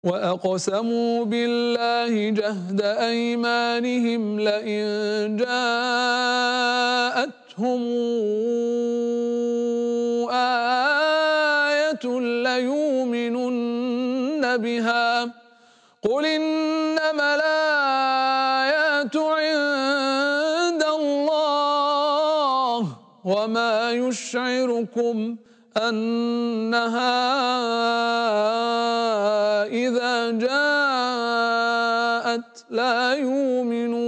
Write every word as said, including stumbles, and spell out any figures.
وأقسموا بالله جهد أيمانهم لئن جاءتهم آية ليؤمنن بها قل إنما الآيات عند الله وما يشعركم أنها إذا جاءت لا يؤمنون